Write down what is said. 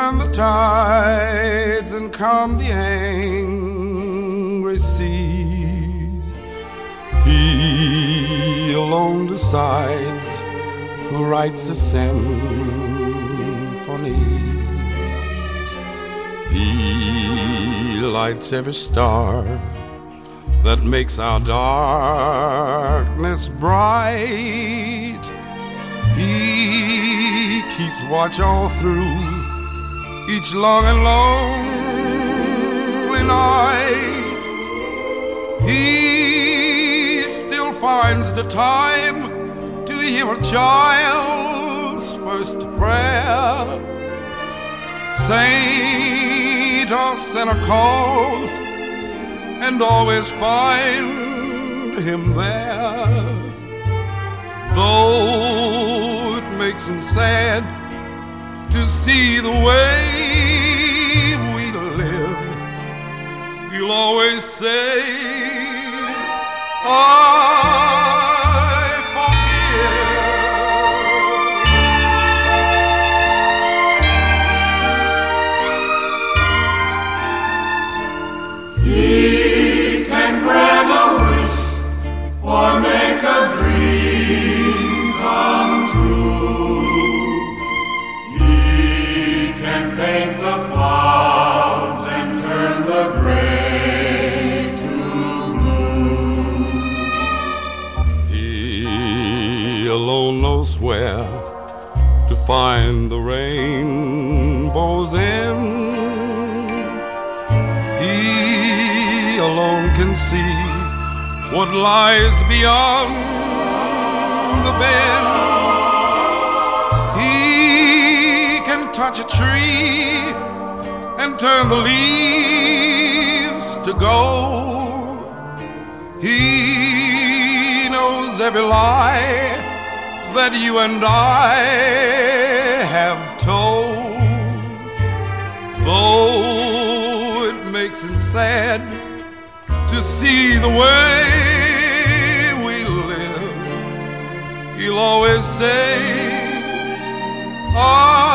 turn the tides and calm the angry sea. He alone decides who writes a symphony. He lights every star that makes our darkness bright. He keeps watch all through each long and lonely night. He still finds the time to hear a child's first prayer. Saint or sinner calls and always find him there. Though it makes him sad to see the way we live, he'll always say, I forgive. He can grant a wish or make a dream come true. He can paint the clouds and turn the gray to blue. He alone knows where to find the rainbow's end. He alone can see what lies beyond the bend. He can touch a tree and turn the leaves to gold. He knows every lie that you and I have told. Though it makes him sad to see the way we live, he'll always say,